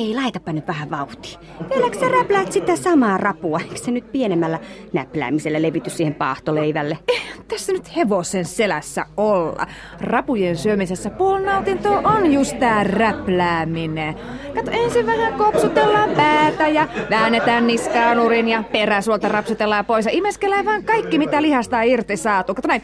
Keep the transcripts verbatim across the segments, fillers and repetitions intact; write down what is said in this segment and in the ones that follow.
hei, laitapa nyt vähän vauhtia. Vieläkö sä räpläät sitä samaa rapua? Eikö se nyt pienemmällä näpläämisellä levity siihen paahtoleivälle? Eh, tässä nyt hevosen selässä olla. Rapujen syömisessä puolnautinto on just tää räplääminen. Kato, ensin vähän kopsutellaan päätä ja väännetään niskaa nurin ja peräsuolta rapsutellaan pois ja imeskellään vaan kaikki, mitä lihasta on irti saatu. Kato näin.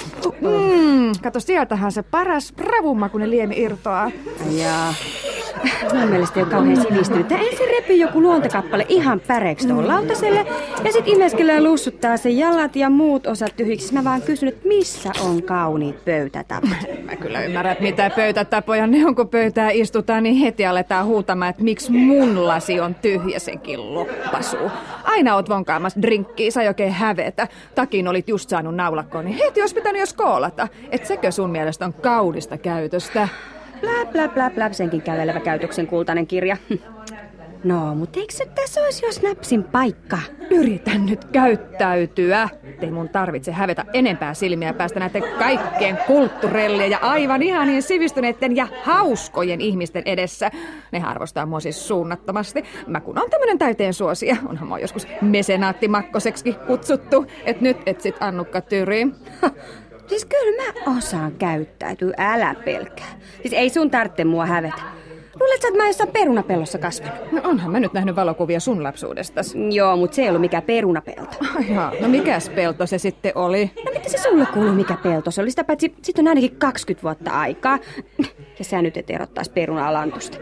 Mm, kato, sieltähän se paras ravunmakuinen liemi irtoaa. Jaa. Mun mielestä ei ole kauhean sivistynyt. Ensin repii joku luontokappale ihan päreeksi tuohon lautaselle ja sit imeskelee lussuttaa sen jalat ja muut osat tyhjiksi. Mä vaan kysyn, että missä on kauniit pöytätapat. Mä kyllä ymmärrän, että mitä pöytätapoja ne on, kun pöytää istutaan, niin heti aletaan huutamaan, että miksi mun lasi on tyhjä, senkin loppasuu. Aina oot vonkaamassa drinkkiä, sai oikein hävetä. Takin olit just saanut naulakkoon, niin heti olisi pitänyt jo skoolata. Et sekö sun mielestä on kaudista käytöstä? Blä, blä, blä, blä, senkin kävelevä käytöksen kultainen kirja. No, mutta eikö se tässä olisi jo snapsin paikka? Yritän nyt käyttäytyä. Ei mun tarvitse hävetä enempää silmiä päästä näiden kaikkien kulttuurellien ja aivan ihanien sivistyneiden ja hauskojen ihmisten edessä. Ne arvostaa mua siis suunnattomasti. Mä kun on tämmönen täyteen suosia. Onhan mua joskus mesenaattimakkoseksi kutsuttu. Et nyt et sit Annukka tyriin. Siis kyllä mä osaan käyttäytyä, älä pelkää. Siis ei sun tarvitse mua hävetä. Luulet sä, että mä jossain perunapellossa kasvanut? No onhan mä nyt nähnyt valokuvia sun lapsuudestas. Joo, mutta se ei ollut mikään perunapelto. Jaa, no mikäs pelto se sitten oli? No mitä se sulle kuuluu, mikä pelto se oli? Sitä paitsi sit on ainakin kaksikymmentä vuotta aikaa. Ja sä nyt et erottais perunalantusta.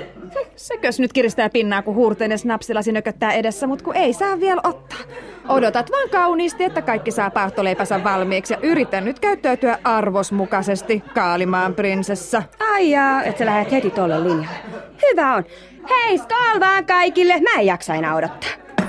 Sekös nyt kiristää pinnaa, kun huurteinen snapsilasi nököttää edessä, mut kun ei saa vielä ottaa. Odotat vaan kauniisti, että kaikki saa paahtoleipänsä valmiiksi ja yritän nyt käyttäytyä arvosmukaisesti, Kaalimaan prinsessa. Ai jaa, et sä lähdet heti tolle linjalle. Hyvä on. Hei, skaal vaan kaikille. Mä en jaksa enää odottaa.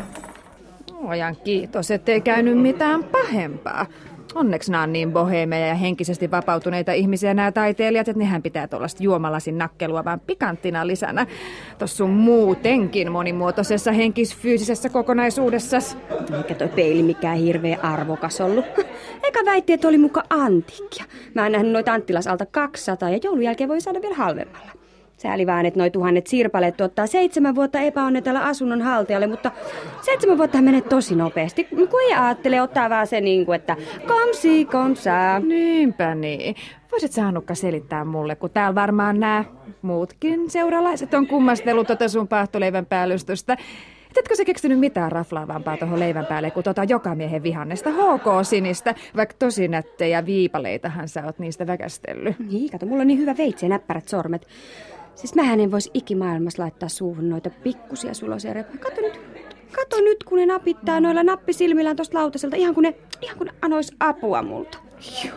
Ojan kiitos, ettei käynyt mitään pahempaa. Onneksi nämä on niin bohemeja ja henkisesti vapautuneita ihmisiä nämä taiteilijat, että nehän pitää tuollaista juomalasin nakkelua vaan pikanttina lisänä. Tuossa sun muutenkin monimuotoisessa henkis-fyysisessä kokonaisuudessas. Eikä toi peili mikään hirveä arvokas ollut. Eikä väitti, että oli muka antiikkia. Mä oon nähnyt noita Anttilasalta kaksisataa ja joulun jälkeen voi saada vielä halvemmalla. Sääli vaan, että noi tuhannet sirpaleet tuottaa seitsemän vuotta epäonnetella asunnon haltijalle, mutta seitsemän vuotta menee tosi nopeasti. Kun ei ajattele, ottaa vaan se niin kuin, että komsi, komsaa. Niinpä niin. Voisit sä, Annukka, selittää mulle, kun täällä varmaan nämä muutkin seuralaiset on kummastellut tota sun paahtoleivän päällystystä. Etkö sä keksinyt mitään raflaavampaa tuohon leivän päälle, kuin tota joka miehen vihannesta H K-sinistä, vaikka tosi nättejä viipaleitahan sä oot niistä väkästellyt. Niin, kato, mulla on niin hyvä veitsi ja näppärät sormet. Siis mähän en vois ikimaailmassa laittaa suuhun noita pikkusia sulosia repoja. Kato nyt, kato nyt, kun ne napittaa noilla nappisilmillään tosta lautaselta, ihan kun ne, ihan kun ne anois apua multa. Joo.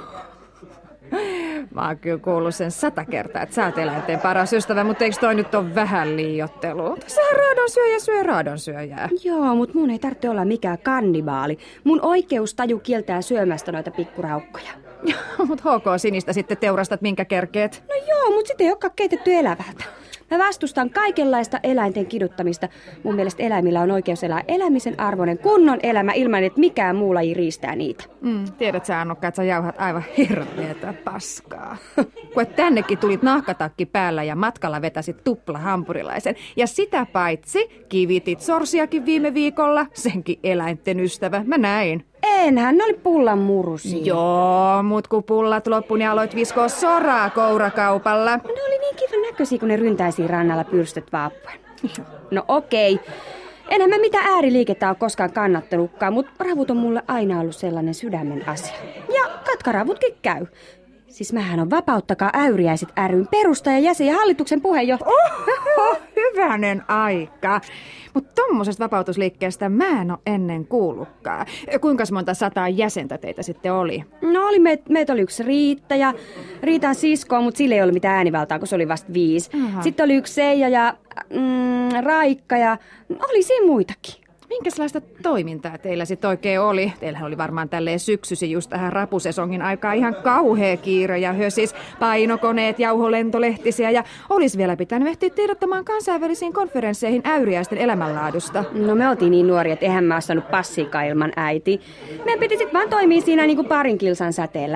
Mä oon kyllä kuullut sen sata kertaa, että sä oot eläinten paras ystävä, mutta eikö toi nyt ole vähän liioittelua? Sähän raadonsyöjä syö raadonsyöjää. Joo, mutta mun ei tarvitse olla mikään kannibaali. Mun oikeustaju kieltää syömästä noita pikkuraukkoja. Mut H K-sinistä sitten teurastat minkä kerkeet? No joo, mut sit ei olekaan keitetty elävältä. Mä vastustan kaikenlaista eläinten kiduttamista. Mun mielestä eläimillä on oikeus elää elämisen arvoinen kunnon elämä ilman, että mikään muu laji riistää niitä. Mm, tiedät sä, Annukka, että sä jauhat aivan hirveetä paskaa. Kun et tännekin tulit nahkatakki päällä ja matkalla vetäsit tupla hampurilaisen. Ja sitä paitsi kivitit sorsiakin viime viikolla, senkin eläinten ystävä. Mä näin. Enhän, ne oli pullan murusia. Joo, mut kun pullat loppu, niin aloit viskoa soraa kourakaupalla. Ne oli niin kivan näköisiä, kun ne ryntäisi rannalla pyrstöt vaappuen. No okei. Enhän mä mitään ääriliikettä ole koskaan kannattanutkaan, mutta ravut on mulle aina ollut sellainen sydämen asia. Ja katkaravutkin käy. Siis mähän on Vapauttakaa äyriäiset ry:n perustaja, jäsen ja hallituksen puheenjohtaja. Oho, hyvänen aika. Mutta tommosesta vapautusliikkeestä mä en ole ennen kuullutkaan. Kuinka monta sataa jäsentä teitä sitten oli? No oli, meitä meet oli yksi Riitta ja Riitan sisko, mutta sillä ei ollut mitään äänivaltaa, kun se oli vasta viisi. Aha. Sitten oli yksi Seija ja mm, Raikka ja oli siinä muitakin. Minkälaista toimintaa teillä sitten oikein oli? Teillähän oli varmaan tälleen syksysi just tähän rapusesongin aikaa ihan kauhea kiire ja hösis, painokoneet, jauholentolehtisiä ja olisi vielä pitänyt ehtiä tiedottamaan kansainvälisiin konferensseihin äyriäisten elämänlaadusta. No me oltiin niin nuoria, että eihän mä ostanut passiikaan ilman äiti. Meidän piti sitten vaan toimia siinä niin kuin parin kilsan säteellä.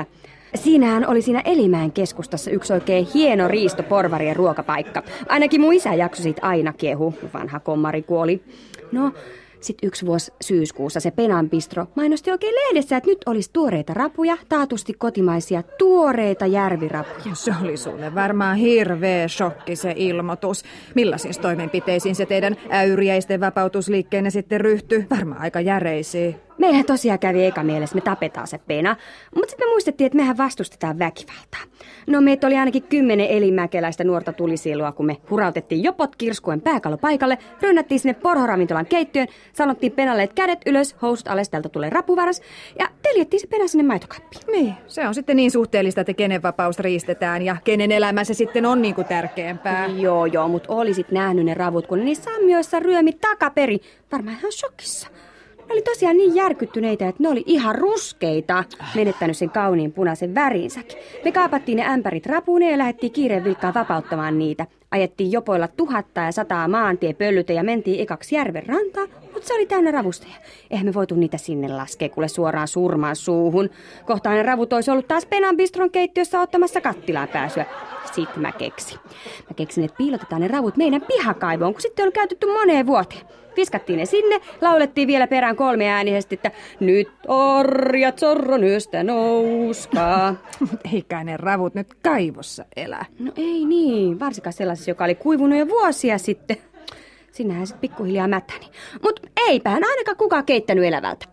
Siinähän oli siinä Elimäen keskustassa yksi oikein hieno riistoporvarien ruokapaikka. Ainakin mun isä jaksoi siitä aina kehu, vanha kommari kuoli. No, sitten yksi vuosi syyskuussa se Penan bistro mainosti oikein lehdessä, että nyt olisi tuoreita rapuja, taatusti kotimaisia tuoreita järvirapuja. Se oli sulle varmaan hirveä shokki se ilmoitus. Millaisiin toimenpiteisiin se teidän äyriäisten vapautusliikkeenne sitten ryhtyi? Varmaan aika järeisiä. Meillähän tosiaan kävi eka mielessä, me tapetaan se Pena, mutta sitten me muistettiin, että mehän vastustetaan väkivaltaa. No meitä oli ainakin kymmenen elimäkeläistä nuorta tulisiilua, kun me hurautettiin jopot kirskuen pääkallo paikalle, rynnättiin sinne porhoravintolan keittiöön, sanottiin Penalle, että kädet ylös, housut alas, täältä tulee rapuvaras, ja teljettiin se Pena sinne maitokappiin. Niin, se on sitten niin suhteellista, että kenen vapaus riistetään ja kenen elämä se sitten on niinku tärkeämpää. Joo, joo, mutta olisit nähnyt ne ravut, kun ne niissä sammioissa ryömi takaperi. Varmaan ihan shokissa. Ne oli tosiaan niin järkyttyneitä, että ne oli ihan ruskeita, menettänyt sen kauniin punaisen värinsäkin. Me kaapattiin ne ämpärit rapuuneen ja lähdettiin kiireen vilkkaan vapauttamaan niitä. Ajettiin jopoilla tuhatta ja sataa maantiepöllytä ja mentiin ekaksi järven rantaan, mutta se oli täynnä ravusteja. Eihän me voitu niitä sinne laskea, kuule suoraan surman suuhun. Kohtaan ne ravut olisi ollut taas Penan bistron keittiössä ottamassa kattilaan pääsyä. Sitten mä keksin. Mä keksin, että piilotetaan ne ravut meidän pihakaivoon, kun sitten oli käytetty moneen vuoteen. Viskattiin ne sinne, laulettiin vielä perään kolme äänisesti, että nyt orjat sorronyöstä nouskaa. Eikä ne ravut nyt kaivossa elä. No ei niin, varsinkaan sellaisessa, joka oli kuivunut jo vuosia sitten. Sinnehän sitten pikkuhiljaa mätäni. Mut eipähän ainakaan kukaan keittänyt elävältä.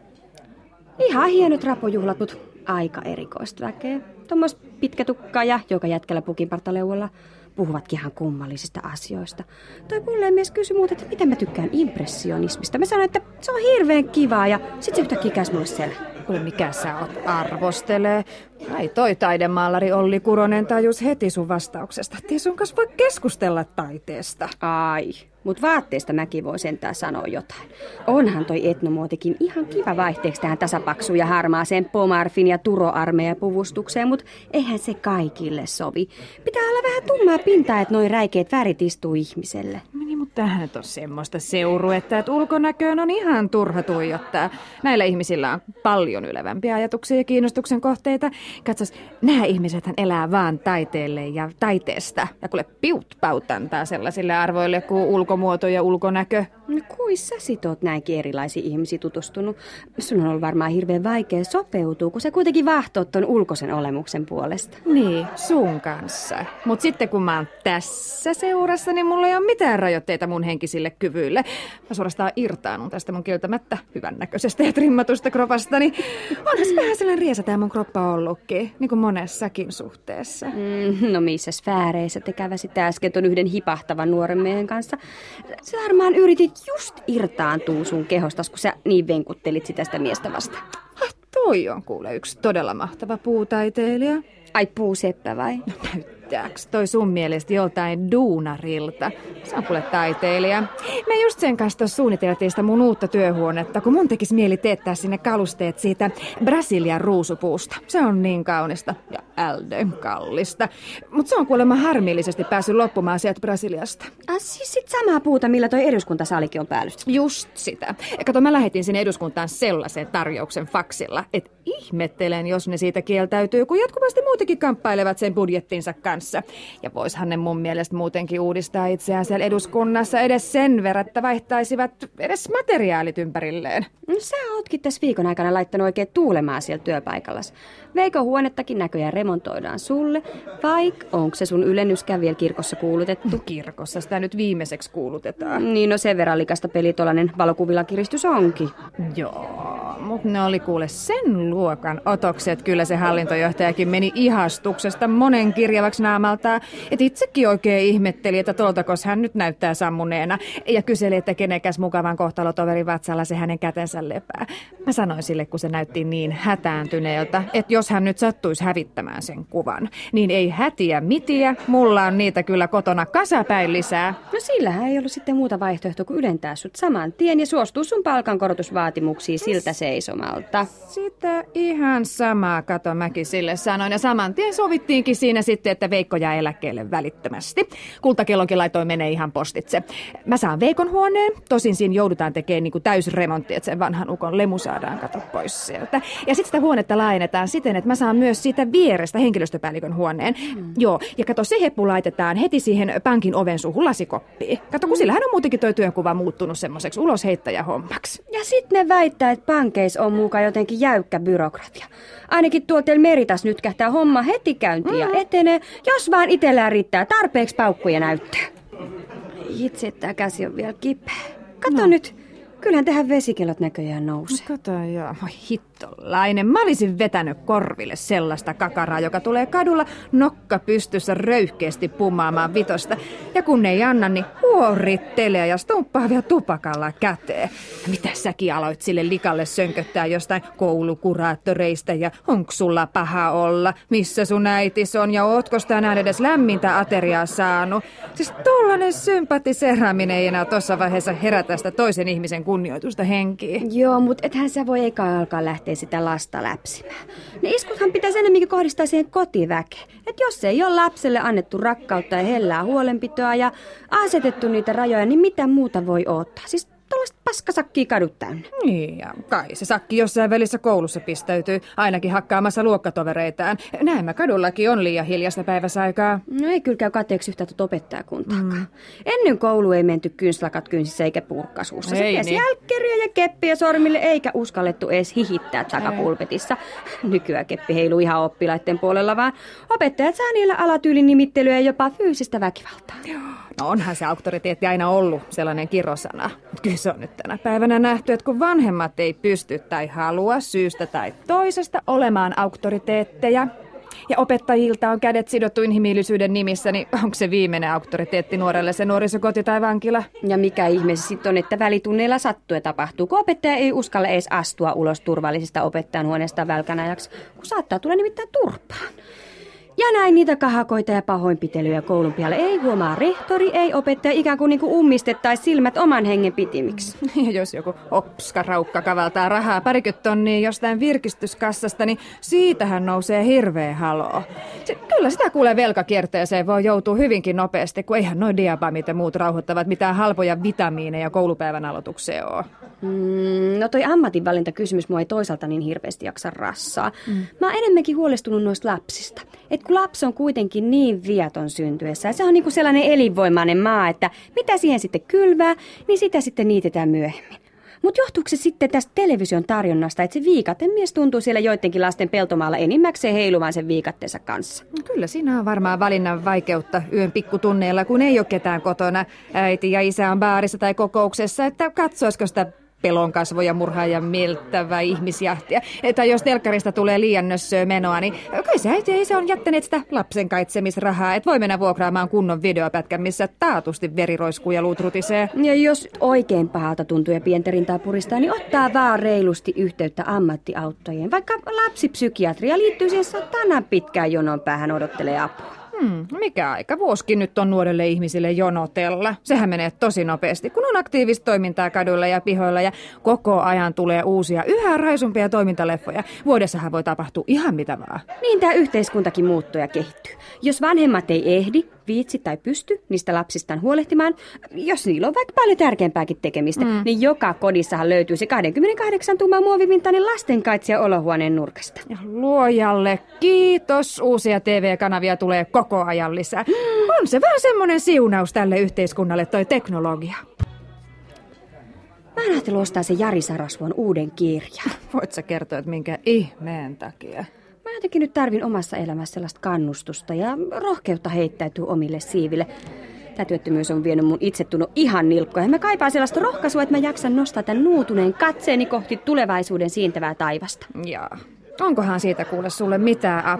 Ihan hienot rapojuhlat, mut aika erikoista väkeä. Tuommois pitkätukkaa ja joka jätkällä pukinpartaleuvolla puhuvatkin ihan kummallisista asioista. Toi pulleen mies kysyi muuten, että miten mä tykkään impressionismista. Mä sanoin, että se on hirveän kivaa ja sit se yhtäkkiä käs mulle selä. Kuule, mikä sä oot arvostelee? Ai toi taidemaalari Olli Kuronen tajus heti sun vastauksesta. Tii sun kanssa voi keskustella taiteesta. Ai, mut vaatteesta mäkin voi sentään sanoa jotain. Onhan toi etnomuotikin ihan kiva vaihteeksi tähän tasapaksuun ja harmaaseen pomarfin ja turoarmeijan puvustukseen, mut eihän se kaikille sovi. Pitää olla vähän tummaa pintaa, että noi räikeät värit istuu ihmiselle. Niin, mutta tämähän nyt on semmoista seuruetta, että ulkonäköön on ihan turha tuijottaa. Näillä ihmisillä on paljon ylevämpiä ajatuksia ja kiinnostuksen kohteita. Katsos, nämä ihmisethän elää vaan taiteelle ja taiteesta. Ja kuule, piut pautantaa sellaisille arvoille kuin ulkomuoto ja ulkonäkö. No kuis sä sit oot näinkin erilaisiin ihmisiin tutustunut? Sun on ollut varmaan hirveän vaikea sopeutua, kun sä kuitenkin vahtoot ton ulkoisen olemuksen puolesta. Niin, sun kanssa. Mut sitten kun mä oon tässä seurassa, niin mulla ei ole mitään rajoitteita mun henkisille kyvyille. Mä suorastaan irtaannun tästä mun kieltämättä hyvännäköisestä ja trimmatusta kropastani. Onhan se vähän sellainen riesa tää mun kroppa ollutkin, niin kuin monessakin suhteessa. Mm, no missä sfääreissä te käväsitte äsken ton yhden hipahtavan nuoren miehen kanssa? Sä varmaan yritit just irtaantua sun kehostas, kun sä niin venkuttelit sitä sitä miestä vastaan. Ah, toi on kuule yksi todella mahtava puutaiteilija. Ai puuseppä vai? No, näyttääks toi sun mielestä joltain duunarilta? Se on kuule taiteilija. Me just sen kanssa tuossa suunniteltiin sitä mun uutta työhuonetta, kun mun tekisi mieli teettää sinne kalusteet siitä Brasilian ruusupuusta. Se on niin kaunista ja äldön kallista. Mut se on kuulemma harmillisesti päässyt loppumaan sieltä Brasiliasta. Ah, siis sit samaa puuta, millä toi eduskuntasalikin on päällystetty. Just sitä. Ja kato, mä lähetin sinne eduskuntaan sellaisen tarjouksen faksilla, että ihmettelen, jos ne siitä kieltäytyy, kun jatkuvasti muutenkin kamppailevat sen budjettinsa kanssa. Ja voishan ne mun mielestä muutenkin uudistaa itseään siellä eduskunnassa edes sen verran, että vaihtaisivat edes materiaalit ympärilleen. No sä ootkin tässä viikon aikana laittanut oikein tuulemaan siellä työpaikallas. Veikon huonettakin näköjään remontoidaan sulle, vaik onko se sun ylennyskä vielä kirkossa kuulutettu? Kirkossa sitä nyt viimeiseksi kuulutetaan. Niin, no sen verran likasta peli tuollainen valokuvillakiristys onkin. Joo, mutta ne oli kuule sen luokan otokset. Kyllä se hallintojohtajakin meni ihastuksesta monen kirjavaksi naamaltaan. Et itsekin oikein ihmetteli, että toltakos hän nyt näyttää sammuneena. Ja kyseli, että kenekäs mukavan kohtalotoverin vatsalla se hänen kätensä lepää. Mä sanoin sille, kun se näytti niin hätääntyneeltä, että jos hän nyt sattuisi hävittämään sen kuvan, niin ei hätiä mitiä. Mulla on niitä kyllä kotona kasapäin lisää. No sillähän ei ollut sitten muuta vaihtoehtoa kuin ylentää sut saman tien ja suostua sun palkankorotusvaatimuksiin siltä se. seisomalta. Sitä ihan samaa, kato, mäkin sille sanoin. Ja saman tien sovittiinkin siinä sitten, että Veikko jää eläkkeelle välittömästi. Kultakellonkin laitoin menee ihan postitse. Mä saan Veikon huoneen, tosin siinä joudutaan tekemään niin kuin täysremontti, että sen vanhan ukon lemu saadaan kato pois sieltä. Ja sitten sitä huonetta laajennetaan siten, että mä saan myös siitä vierestä henkilöstöpäällikön huoneen. Mm. Joo, ja kato, se heppu laitetaan heti siihen pankin oven suuhun lasikoppiin. Kato, kun sillähän on muutenkin toi työnkuva muuttunut semmoiseksi ulosheittäjähommaksi. Ja sitten ne väittää, että pankeissa on mukaan jotenkin jäykkä byrokratia. Ainakin tuolta Meritas nyt kähtää homma heti käyntiin mm. ja etenee, jos vaan itsellään riittää tarpeeksi paukkuja näyttää. Itse, että tää käsi on vielä kipeä. Kato no. nyt, kyllähän tähän vesikellot näköjään nousee. No kato joo, hittolainen. Mä olisin vetänyt korville sellaista kakaraa, joka tulee kadulla nokka pystyssä röyhkeästi pummaamaan vitosta. Ja kun ei anna, niin huorittelee ja stumppaa vielä tupakalla käteen. Mitä säkin aloit sille likalle sönköttää jostain koulukuraattoreista ja onko sulla paha olla? Missä sun äitis on ja ootko tänään edes lämmintä ateriaa saanut? Siis tollanen sympatiseeraaminen ei enää tuossa vaiheessa herätä sitä toisen ihmisen kunnioitusta henkiin. Joo, mutta ethän sä voi eka alkaa lähteä sitä lasta läpsimään. Ne iskuthan pitäisi enemmänkin kohdistaa siihen kotiväkeen. Että jos ei ole lapselle annettu rakkautta ja hellää huolenpitoa ja asetettu niitä rajoja, niin mitä muuta voi odottaa? Siis tuollaista paskasakkia kadut täynnä. Niin, ja kai se sakki jossain välissä koulussa pistäytyy, ainakin hakkaamassa luokkatovereitaan. Näemmä kadullakin on liian hiljaista päiväsaikaa. No ei kyllä käy kateeksi yhtä tuota opettajakuntaakaan. Mm. Ennen koulu ei menty kynslakat kynsissä eikä purkkasuussa. Se tiesi niin. Jälkkeriä ja keppiä sormille eikä uskallettu edes hihittää takapulpetissa. Nykyään keppi heiluu ihan oppilaiden puolella, vaan opettajat saa niillä alatyylin nimittelyä ja jopa fyysistä väkivaltaa. No onhan se auktoriteetti aina ollut sellainen kirosana. Kyllä se on nyt tänä päivänä nähty, että kun vanhemmat ei pysty tai halua syystä tai toisesta olemaan auktoriteetteja ja opettajilta on kädet sidottu inhimillisyyden nimissä, niin onko se viimeinen auktoriteetti nuorelle se nuorisokoti tai vankila? Ja mikä ihme se sitten on, että välitunneilla sattuu ja tapahtuu, kun opettaja ei uskalla edes astua ulos turvallisesta opettajan huoneesta välkän ajaksi, kun saattaa tulla nimittäin turpaan. Ja näin niitä kahakoita ja pahoinpitelyjä koulun pihalle ei huomaa rehtori, ei opettaja, ikään kuin, niin kuin ummistettaisiin silmät oman hengen pitimiksi. Ja jos joku opska-raukka kavaltaa rahaa parikymmentä tonnia jostain virkistyskassasta, niin siitähän nousee hirveä haloo. Se, kyllä sitä kuulee velkakierteeseen voi joutua hyvinkin nopeasti, kun eihän noi diabamit ja muut rauhoittavat mitään halpoja vitamiineja koulupäivän aloitukseen ole. Mm, no toi ammatinvalintakysymys mua ei toisaalta niin hirveästi jaksa rassaa. Mm. Mä oon enemmänkin huolestunut noista lapsista. Et kun lapsi on kuitenkin niin viaton syntyessä, ja se on niinku sellainen elinvoimainen maa, että mitä siihen sitten kylvää, niin sitä sitten niitetään myöhemmin. Mutta johtuuko se sitten tästä television tarjonnasta, että se viikatemies tuntuu siellä joidenkin lasten peltomaalla enimmäkseen heiluvan sen viikatteensa kanssa? Kyllä siinä on varmaan valinnan vaikeutta yön pikkutunneilla, kun ei ole ketään kotona. Äiti ja isä on baarissa tai kokouksessa, että katsoisiko sitä pelonkasvoja, murhaa ja mieltävää ihmisjahtia. Tai jos telkkarista tulee liian nössöä menoa, niin kai se äiti ja isä on jättäneet sitä lapsen kaitsemisrahaa, että voi mennä vuokraamaan kunnon videopätkän, missä taatusti veri roiskuu ja luut rutisee. Ja jos oikein pahalta tuntuu ja pientä rintaa puristaa, niin ottaa vaan reilusti yhteyttä ammattiauttajien. Vaikka lapsipsykiatria liittyy siihen satana pitkään jonon päähän odottelee apua. Hmm, mikä aika vuosikin nyt on nuorelle ihmisille jonotella. Sehän menee tosi nopeasti, kun on aktiivista toimintaa kaduilla ja pihoilla ja koko ajan tulee uusia, yhä raisumpia toimintaleffoja. Vuodessahan voi tapahtua ihan mitä vaan. Niin tämä yhteiskuntakin muuttuu ja kehittyy. Jos vanhemmat ei ehdi, viitsi tai pysty niistä lapsistaan huolehtimaan, jos niillä on vaikka paljon tärkeämpääkin tekemistä, mm. niin joka kodissahan löytyy se kaksikymmentäkahdeksan tuumaa muovivintainen lastenkaitsija olohuoneen nurkasta. Ja luojalle kiitos, uusia T V-kanavia tulee koko ajan lisää. Mm. On se vähän semmoinen siunaus tälle yhteiskunnalle toi teknologia. Mä ajattelin ostaa se Jari Sarasvuon uuden kirjan. Voit sä kertoa, että minkä ihmeen takia? Mä jotenkin nyt tarvin omassa elämässä sellaista kannustusta ja rohkeutta heittäytyy omille siiville. Tämä työttömyys on vienyt mun itsetunnon ihan nilkkoja. Mä kaipaan sellaista rohkaisua, että mä jaksan nostaa tämän nuutuneen katseeni kohti tulevaisuuden siintävää taivasta. Jaa. Onkohan siitä kuule sulle mitään apua?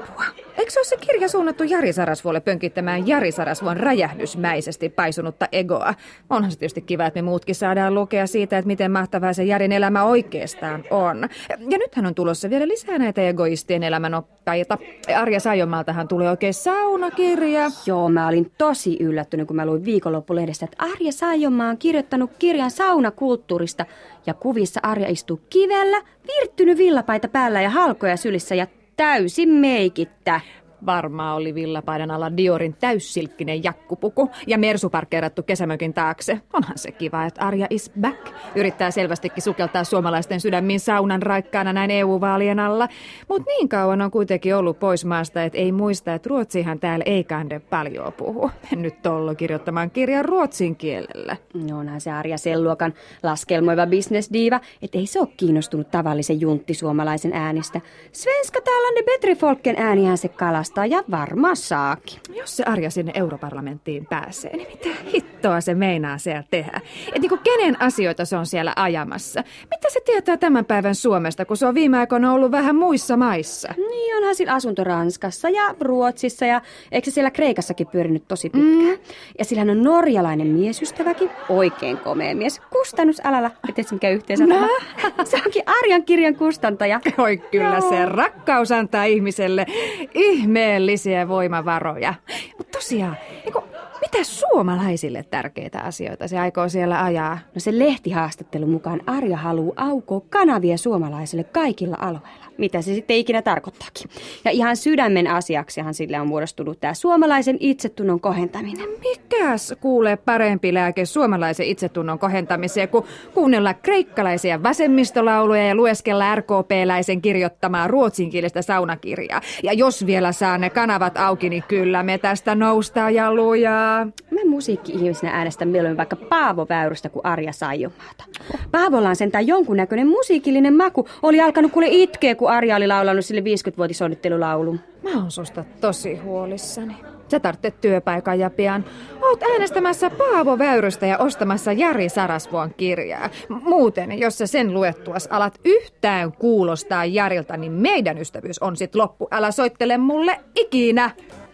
Eikö se ole se kirja suunnattu Jari Sarasvuolle pönkittämään Jari Sarasvuon räjähdysmäisesti paisunutta egoa? Onhan se tietysti kiva, että me muutkin saadaan lukea siitä, että miten mahtavaa se Jarin elämä oikeastaan on. Ja nythän on tulossa vielä lisää näitä egoistien elämänoppaita. Arja Saijonmaaltahan tulee oikein saunakirja. Joo, mä olin tosi yllättynyt, kun mä luin viikonloppulehdestä, että Arja Saijonmaa on kirjoittanut kirjan saunakulttuurista. Ja kuvissa Arja istuu kivellä, virttynyt villapaita päällä ja halkoja sylissä ja täysin meikittä. Varmaan oli villapaidan alla Diorin täyssilkkinen jakkupuku ja mersu parkkeerattu kesämökin taakse. Onhan se kiva, että Arja is back. Yrittää selvästikin sukeltaa suomalaisten sydämiin saunan raikkaana näin E U-vaalien alla. Mutta niin kauan on kuitenkin ollut pois maasta, että ei muista, että ruotsihan täällä ei kande paljon puhu. Nyt Tollo kirjoittamaan kirjan ruotsin kielellä. No onhan se Arja sen luokan laskelmoiva businessdiiva, että ei se ole kiinnostunut tavallisen junttisuomalaisen äänistä. Svenska talande bättre folken äänihän se kalastaa. Ja varmaan saakin. Jos se Arja sinne europarlamenttiin pääsee, niin mitä hittoa se meinaa siellä tehdä? Et niinku kenen asioita se on siellä ajamassa? Mitä se tietää tämän päivän Suomesta, kun se on viime aikoina ollut vähän muissa maissa? Niin, onhan sillä asunto Ranskassa ja Ruotsissa ja eikö se siellä Kreikassakin pyörinyt tosi pitkään? Mm. Ja sillähän on norjalainen miesystäväkin, oikein komea mies, kustannusalalla. Miten se mikä yhteensä no. Se onkin Arjan kirjan kustantaja. Oi kyllä Joo. Se rakkaus antaa ihmiselle ihme. Ihmeellisiä voimavaroja. Mutta tosiaan, niin kun, mitä suomalaisille tärkeitä asioita se aikoo siellä ajaa? No se lehtihaastattelun mukaan Arja haluaa aukoa kanavia suomalaisille kaikilla alueilla. Mitä se sitten ikinä tarkoittaakin. Ja ihan sydämen asiaksihan sille on muodostunut tämä suomalaisen itsetunnon kohentaminen. Mikäs kuulee parempi lääke suomalaisen itsetunnon kohentamiseen, kun kuunnella kreikkalaisia vasemmistolauluja ja lueskella R K P-läisen kirjoittamaa ruotsinkielistä saunakirjaa. Ja jos vielä saa ne kanavat auki, niin kyllä me tästä noustaan ja lujaa. Mä musiikki-ihmisenä äänestän mieluummin vaikka Paavo Väyrystä kuin Arja Saijonmaata. Paavolla on sentään jonkunnäköinen musiikillinen maku. Oli alkanut kuule itkeä, kun Arja oli laulanut sille viisikymmenvuotisonnittelulaulun. Mä oon susta tosi huolissani. Sä tarvitset työpaikan ja pian. Oot äänestämässä Paavo Väyrystä ja ostamassa Jari Sarasvuon kirjaa. Muuten, jos sä sen luettuas alat yhtään kuulostaa Jarilta, niin meidän ystävyys on sit loppu. Älä soittele mulle ikinä.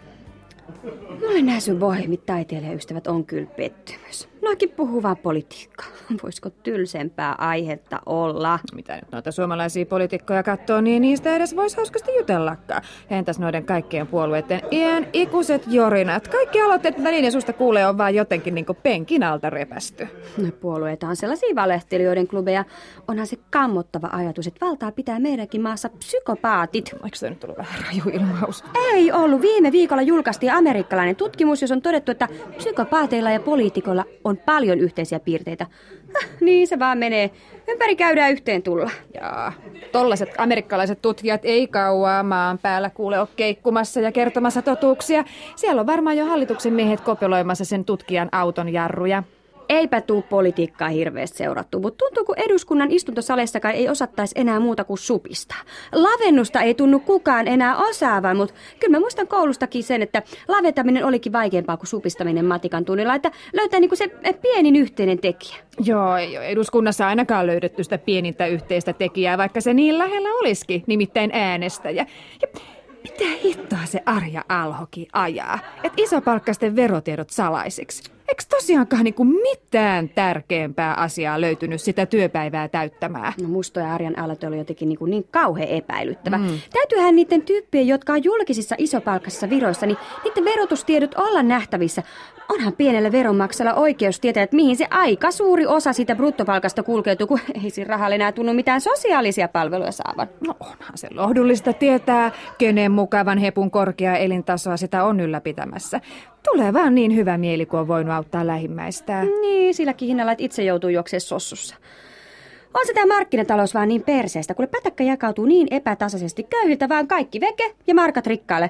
Mulle nämä sun bohemit taiteilijaystävät on kyllä pettymys. Noikin puhuu vaan politiikkaa. Voisiko tylsempää aihetta olla? Mitä nyt noita suomalaisia poliitikkoja katsoo, niin niistä edes voisi hauskasti jutellakaan. Ja entäs noiden kaikkien puolueiden iän ikuiset jorinat? Kaikki aloitteet, mitä niiden susta kuulee, on vaan jotenkin niin kuin penkin alta repästy. No, puolueita on sellaisia valehtelijoiden klubeja. Onhan se kammottava ajatus, että valtaa pitää meidänkin maassa psykopaatit. Eikö se nyt ollut vähän raju ilmaus? Ei ollut. Viime viikolla julkaistiin amerikkalainen tutkimus, jossa on todettu, että psykopaateilla ja poliitikoilla on paljon yhteisiä piirteitä. Häh, niin se vaan menee. Ympäri käydään yhteen tulla. Jaa, tollaiset amerikkalaiset tutkijat ei kauaa maan päällä kuule ole keikkumassa ja kertomassa totuuksia. Siellä on varmaan jo hallituksen miehet kopeloimassa sen tutkijan auton jarruja. Eipä tuu politiikkaa hirveästi seurattu, mutta tuntuu, kun eduskunnan istuntosaleissakaan ei osattaisi enää muuta kuin supistaa. Lavennusta ei tunnu kukaan enää osaavan, mutta kyllä mä muistan koulustakin sen, että laventaminen olikin vaikeampaa kuin supistaminen matikan tunnilla, että löytää niinku se pienin yhteinen tekijä. Joo, ei ole eduskunnassa ainakaan löydetty sitä pienintä yhteistä tekijää, vaikka se niin lähellä olisikin, nimittäin äänestäjä. Ja mitä hittoa se Arja Alhokin ajaa? Että isopalkkaisten verotiedot salaisiksi. Eikö tosiaankaan niinku mitään tärkeämpää asiaa löytynyt sitä työpäivää täyttämään? No musta ja Arjan aloite oli jotenkin niin, niin kauhean epäilyttävä. Mm. Täytyyhän niiden tyyppien, jotka on julkisissa isopalkkaisissa viroissa, niin niiden verotustiedot olla nähtävissä. Onhan pienellä veronmaksajalla oikeus tietää, että mihin se aika suuri osa siitä bruttopalkasta kulkeutuu, kun ei siinä rahalla enää tunnu mitään sosiaalisia palveluja saavan. No onhan se lohdullista tietää, kenen mukavan hepun korkeaa elintasoa sitä on ylläpitämässä. Tulee vaan niin hyvä mieli, kun on voinut auttaa lähimmäistään. Niin, silläkin hinnalla, että itse joutuu juoksemaan sossussa. On se tämä markkinatalous vaan niin perseestä, kun pätäkkä jakautuu niin epätasaisesti köyhiltä, vaan kaikki veke ja markat rikkaille.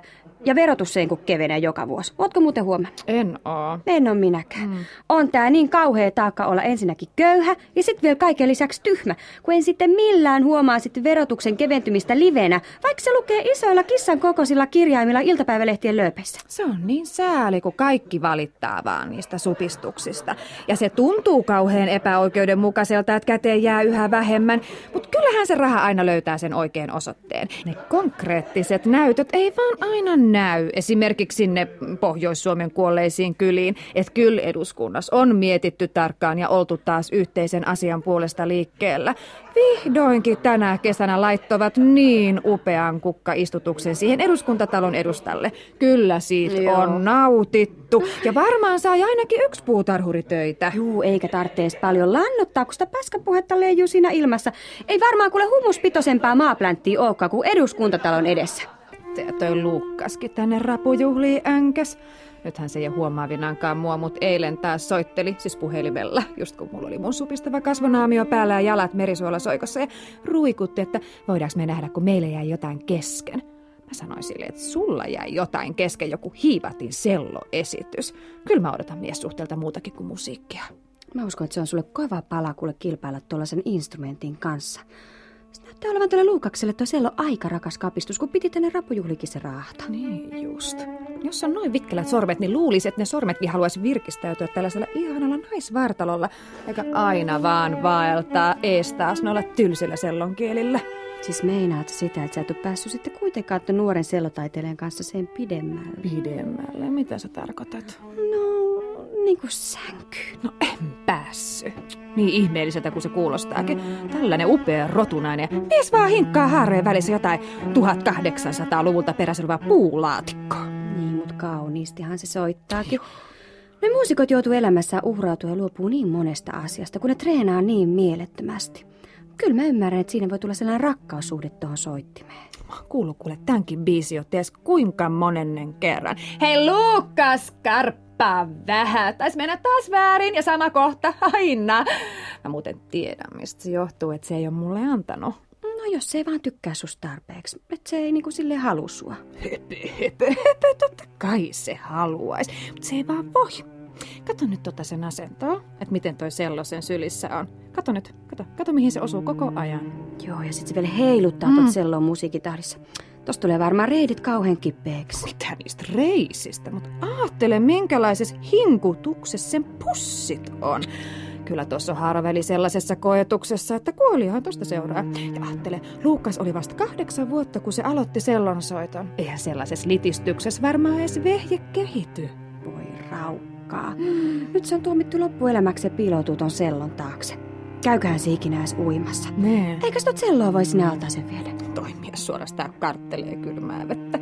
Ja verotus sen kun kevenee joka vuosi. Ootko muuten huomannut? En oo. En oo minäkään. Mm. On tää niin kauhea taakka olla ensinnäkin köyhä ja sit vielä kaiken lisäksi tyhmä, kun en sitten millään huomaa sitten verotuksen keventymistä livenä, vaikka se lukee isoilla kissan kokoisilla kirjaimilla iltapäivälehtien lööpeissä. Se on niin sääli, kun kaikki valittaa vaan niistä supistuksista. Ja se tuntuu kauhean epäoikeudenmukaiselta, että käteen jää yhä vähemmän, mutta kyllähän se raha aina löytää sen oikean osoitteen. Ne konkreettiset näytöt ei vaan aina näy. Esimerkiksi sinne Pohjois-Suomen kuolleisiin kyliin, että kyllä eduskunnassa on mietitty tarkkaan ja oltu taas yhteisen asian puolesta liikkeellä. Vihdoinkin tänä kesänä laittovat niin upean kukkaistutuksen siihen eduskuntatalon edustalle. Kyllä siitä Joo. on nautittu. Ja varmaan sai ainakin yksi puutarhuri töitä. Juu, eikä tarvitse paljon lannottaa, kun sitä paskapuhetta leijuu siinä ilmassa. Ei varmaan kuule humuspitoisempaa maaplänttiä olekaan kuin eduskuntatalon edessä. Ja toi Luukkaskin tänne rapujuhliin änkäs. Nythän se ei ole huomaavinankaan mua, mutta eilen taas soitteli, siis puhelimella, just kun mulla oli mun supistava kasvonaamio päällä ja jalat merisuolasoikossa ja ruikutti, että voidaanko me nähdä, kun meille jäi jotain kesken. Mä sanoin silleen, että sulla jäi jotain kesken, joku hiivatin selloesitys. Kyllä mä odotan miessuhteelta muutakin kuin musiikkia. Mä uskon, että se on sulle kova pala kuule kilpailla tuollaisen instrumentin kanssa. Se näyttää olevan tälle Luukakselle tuo sello aika rakas kapistus, kun piti tänne rapujuhlikin se raahata. Niin just. Jos on noin vikkelät sormet, niin luulisi, että ne sormetkin haluaisi virkistäytyä tällaisella ihanalla naisvartalolla, eikä aina vaan vaeltaa ees taas noilla tylsillä sellonkielillä. Siis meinaat sitä, että sä et ole päässyt sitten kuitenkaan nuoren sellotaiteilijan kanssa sen pidemmälle. Pidemmälle? Mitä sä tarkoitat? No, niin kuin sänky. No en päässyt. Niin ihmeelliseltä kuin se kuulostaakin. Tällainen upea rotunainen. Mies vaan hinkkaa haareen välissä jotain tuhatkahdeksansataaluvulta peräisin olevaa puulaatikkoa. Niin, mut kauniistihan se soittaakin. Ne muusikot joutuu elämässään uhrautua ja luopuu niin monesta asiasta, kun ne treenaa niin mielettömästi. Kyllä mä ymmärrän, että siinä voi tulla sellainen rakkaussuhde tuohon soittimeen. Kuulu kuule tämänkin biisi jo ties kuinka monennen kerran. Hei Luukas, karppaa vähän. Taisi mennä taas väärin ja sama kohta aina. Mä muuten tiedän, mistä se johtuu, että se ei ole mulle antanut. No jos se ei vaan tykkää susta tarpeeksi. Että se ei niinku silleen halua sua. Höpö, höpö, höpö. Totta kai se haluaisi, mutta se ei vaan voi. Kato nyt tota sen asentoa, että miten toi sello sen sylissä on. Kato nyt, kato, kato mihin se osuu koko ajan. Joo, ja sit se vielä heiluttaa mm. tuot sellon musiikitahdissa. Tosta tulee varmaan reidit kauhean kipeäksi. Mitä niistä reisistä, mutta aattele minkälaisessa hinkutuksessa sen pussit on. Kyllä tuossa on haaraväli sellaisessa koetuksessa, että kuolijahan tosta seuraa. Ja ajattele, Luukas oli vasta kahdeksan vuotta, kun se aloitti sellonsoiton. Eihän sellaisessa litistyksessä varmaan edes vehje kehity. Voi raukkaa. Mm. Nyt se on tuomittu loppuelämäksi ja piiloutuu ton sellon taakse. Käyköhän se ikinä edes uimassa. Nee. Eikä sitä selloa voi sinne altaaseen viedä? Toi mies suorastaan karttelee kylmää vettä.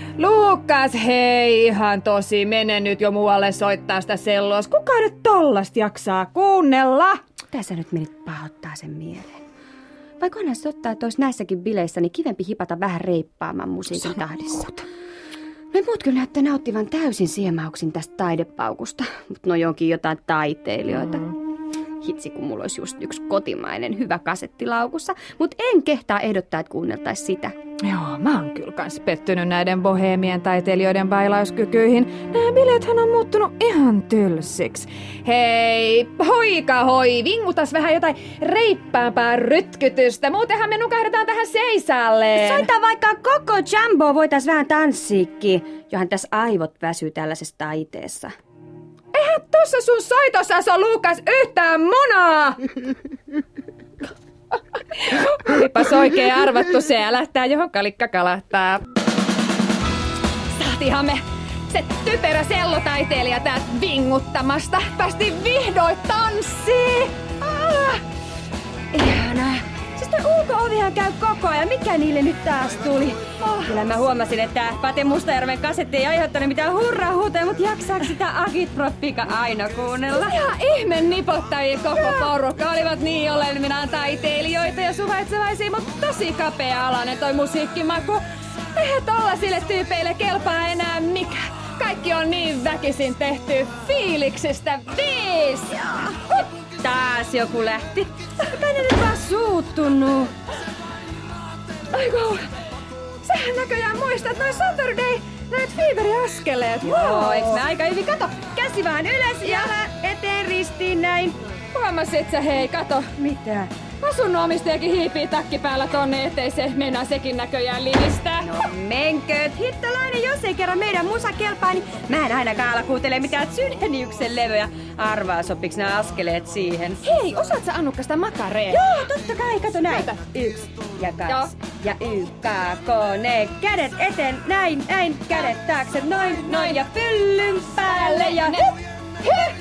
Luukas, hei ihan tosi, mene nyt jo muualle soittaa sitä selloa. Kuka nyt tollasta jaksaa kuunnella? Tässä nyt menit pahoittaa sen mieleen. Vaikka onhan se totta, että olisi näissäkin bileissä niin kivempi hipata vähän reippaamaan musiikin tahdissa. Me muut kyllä näyttää nauttivan täysin siemauksin tästä taidepaukusta, mutta no jonkin jotain taiteilijoita. Mm. Hitsi, kun mulla olisi just yksi kotimainen hyvä kasetti laukussa, mutta en kehtaa ehdottaa, että kuunneltaisi sitä. Joo, mä oon kyllä kans pettynyt näiden boheemien taiteilijoiden bailauskykyihin. Nämä bileethän on muuttunut ihan tylsiksi. Hei, hoika hoi, vingutas vähän jotain reippaampaa rytkytystä. Muutenhan me nukahdetaan tähän seisalleen. Soita vaikka koko jumbo, voitais vähän tanssiikki. Johan tässä aivot väsyy tällaisessa taiteessa. Eihän tossa sun soitossa ole, Luukas, yhtään monaa! Olipas oikein arvattu, se älähtää, johon kalikka kalahtaa. Saatiinhan me se typerä sellotaiteilija täältä vinguttamasta. Päästiin vihdoin tanssiin! Ah! Ihanaa. Siis toi ulko-ovihan käy koko ajan. Mikä niille nyt taas tuli? Oh. Kyllä mä huomasin, että Pate Mustajärven kasetti ei aiheuttanut mitään hurraa-huutoja, mutta jaksaako sitä Agitproppika aina kuunnella? Ihan ihme nipottajia koko porukka. Olivat niin olevinaan taiteilijoita ja suvaitsevaisia, mutta tosi kapea-alainen toi musiikkimaku. Eihän tollasille tyypeille kelpaa enää mikä. Kaikki on niin väkisin tehty fiiliksistä viis. Taas joku lähti. Kai ne nyt vaan suuttunut. Aiku, sähän näköjään muistat noin Saturday näet fiiveriaskeleet. Joo, Wow. eiks mä aika hyvin? Kato, käsi vaan ylös, jalat eteen ristiin näin. Huomasit sä, hei, kato. Mitä? Asunnonomistajakin hiipii takki päällä tonne, ettei se mennä sekin näköjään livistää. No menkööt, hittolainen, jos ei kerran meidän musa kelpaa, niin mä en ainakaan ala kuuntele mitään Sydeniuksen levyjä. Arvaa, sopiks nämä askeleet siihen? Hei, osaat sä Annukka sitä makareen? Joo, totta kai, kato näin. Näytä. Yksi ja kaksi Joo. ja ykkä, kone, kädet eteen, näin, näin, kädet taakse, noin, noin ja pyllyn päälle ja... Ne. He!